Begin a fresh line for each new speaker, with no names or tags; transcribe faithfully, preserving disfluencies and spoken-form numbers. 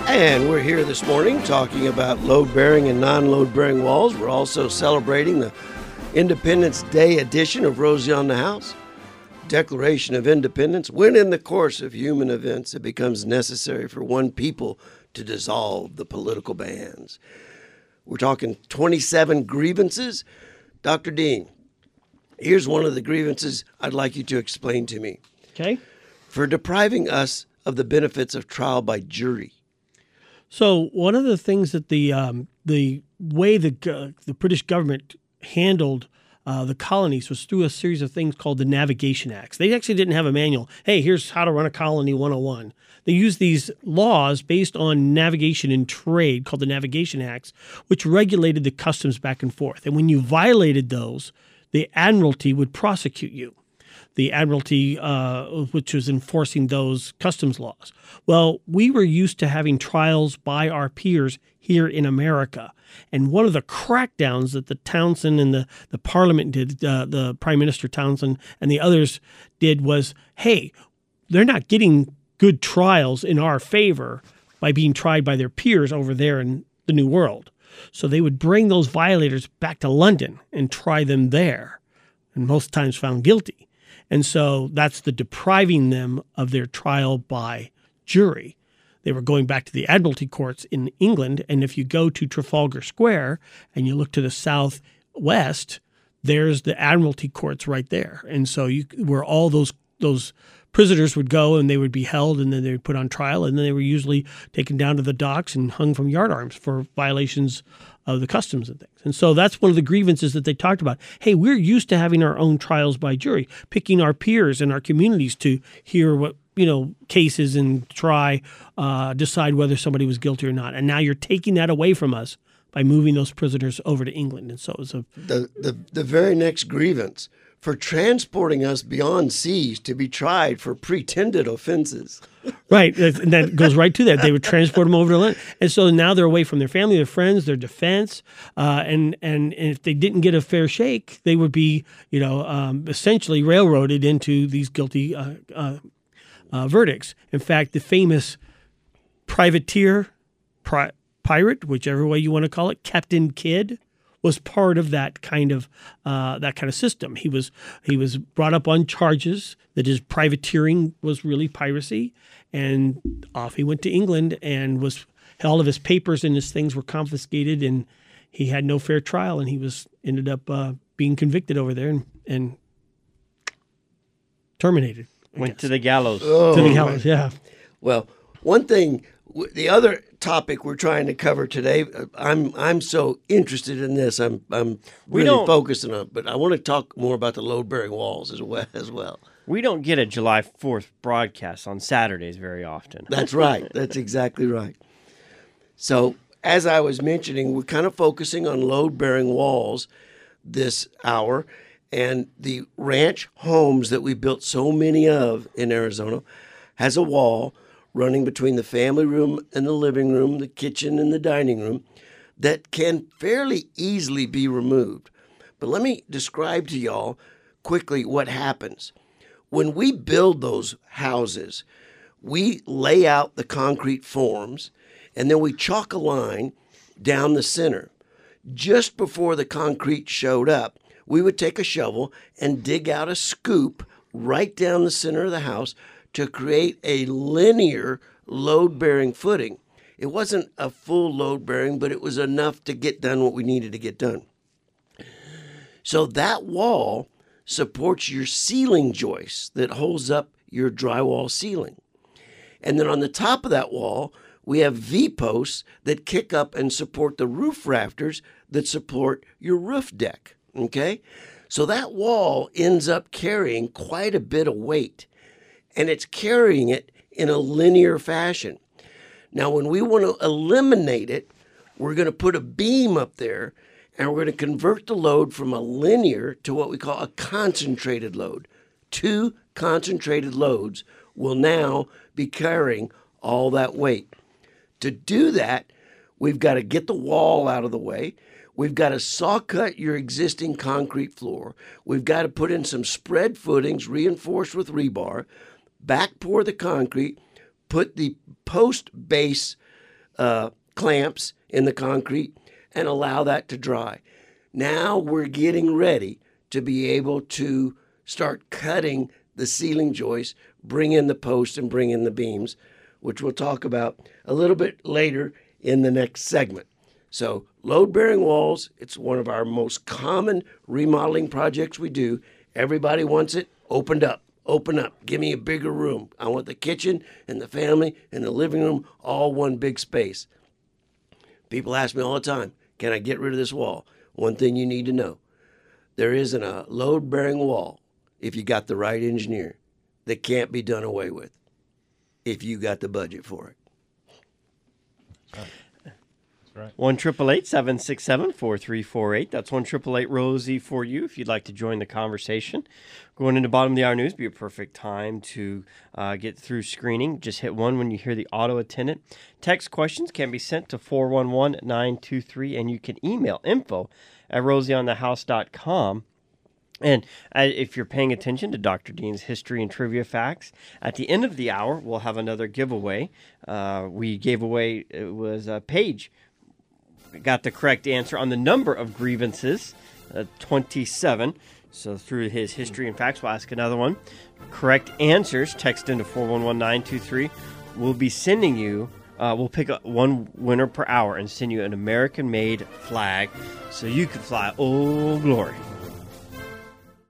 And we're here this morning talking about load-bearing and non-load-bearing walls. We're also celebrating the Independence Day edition of Rosie on the House. Declaration of Independence. When in the course of human events it becomes necessary for one people to dissolve the political bands. We're talking twenty-seven grievances. Doctor Dean, here's one of the grievances I'd like you to explain to me.
Okay.
For depriving us of the benefits of trial by jury.
So one of the things that the um, the way the uh, the British government handled uh, the colonies was through a series of things called the Navigation Acts. They actually didn't have a manual. Hey, here's how to run a colony one oh one. They used these laws based on navigation and trade called the Navigation Acts, which regulated the customs back and forth. And when you violated those, the Admiralty would prosecute you. The Admiralty, uh, which was enforcing those customs laws. Well, we were used to having trials by our peers here in America. And one of the crackdowns that the Townsend and the, the Parliament did, uh, the Prime Minister Townsend and the others did was, hey, they're not getting good trials in our favor by being tried by their peers over there in the New World. So they would bring those violators back to London and try them there, and most times found guilty. And so that's the depriving them of their trial by jury. They were going back to the Admiralty courts in England. And if you go to Trafalgar Square and you look to the southwest, there's the Admiralty courts right there. And so you, where all those those prisoners would go and they would be held and then they would put on trial. And then they were usually taken down to the docks and hung from yardarms for violations of the customs and things. And so that's one of the grievances that they talked about. Hey, we're used to having our own trials by jury, picking our peers and our communities to hear what, you know, cases and try, uh, decide whether somebody was guilty or not. And now you're taking that away from us by moving those prisoners over to England. And so it was a...
The, the, the very next grievance, for transporting us beyond seas to be tried for pretended offenses.
Right. And that goes right to that. They would transport them over to London. And so now they're away from their family, their friends, their defense. Uh, and, and, and if they didn't get a fair shake, they would be, you know, um, essentially railroaded into these guilty uh, uh, uh, verdicts. In fact, the famous privateer, pri- pirate, whichever way you want to call it, Captain Kidd, was part of that kind of uh, that kind of system. He was he was brought up on charges that his privateering was really piracy, and off he went to England and was all of his papers and his things were confiscated, and he had no fair trial, and he was ended up uh, being convicted over there and, and terminated. I
Went
guess.
to the gallows.
Oh,
to the gallows, yeah.
Well, one thing, the other topic we're trying to cover today, I'm I'm so interested in this. I'm I'm
We
really
don't-
focusing on it, but I want to talk more about the load-bearing walls as well. As well.
We don't get a July fourth broadcast on Saturdays very often.
That's right. That's exactly right. So, as I was mentioning, we're kind of focusing on load-bearing walls this hour, and the ranch homes that we built so many of in Arizona has a wall running between the family room and the living room, the kitchen and the dining room, that can fairly easily be removed. But let me describe to y'all quickly what happens. When we build those houses, we lay out the concrete forms, and then we chalk a line down the center. Just before the concrete showed up, we would take a shovel and dig out a scoop right down the center of the house to create a linear load-bearing footing. It wasn't a full load-bearing, but it was enough to get done what we needed to get done. So that wall supports your ceiling joist that holds up your drywall ceiling. And then on the top of that wall, we have V-posts that kick up and support the roof rafters that support your roof deck, okay? So that wall ends up carrying quite a bit of weight, and it's carrying it in a linear fashion. Now, when we want to eliminate it, we're going to put a beam up there, and we're going to convert the load from a linear to what we call a concentrated load. Two concentrated loads will now be carrying all that weight. To do that, we've got to get the wall out of the way. We've got to saw cut your existing concrete floor. We've got to put in some spread footings reinforced with rebar, back pour the concrete, put the post base uh, clamps in the concrete and allow that to dry. Now we're getting ready to be able to start cutting the ceiling joists, bring in the posts and bring in the beams, which we'll talk about a little bit later in the next segment. So load-bearing walls, it's one of our most common remodeling projects we do. Everybody wants it opened up. Open up. Give me a bigger room. I want the kitchen and the family and the living room all one big space. People ask me all the time, can I get rid of this wall? One thing you need to know, there isn't a load-bearing wall, if you got the right engineer, that can't be done away with if you got the budget for it.
Right. one triple eight seven six seven four three four eight. That's one triple eight Rosie for you if you'd like to join the conversation. Going into bottom of the hour news, be a perfect time to uh, get through screening. Just hit one when you hear the auto attendant. Text questions can be sent to four one one nine two three, and you can email info at rosie on the house dot com. And uh, if you're paying attention to Doctor Dean's history and trivia facts, at the end of the hour, we'll have another giveaway. Uh, we gave away, it was a page. Got the correct answer on the number of grievances, uh, twenty-seven. So through his history and facts, we'll ask another one. Correct answers, text into four one one nine two three. We'll be sending you, uh, we'll pick up one winner per hour and send you an American-made flag so you can fly Old Glory.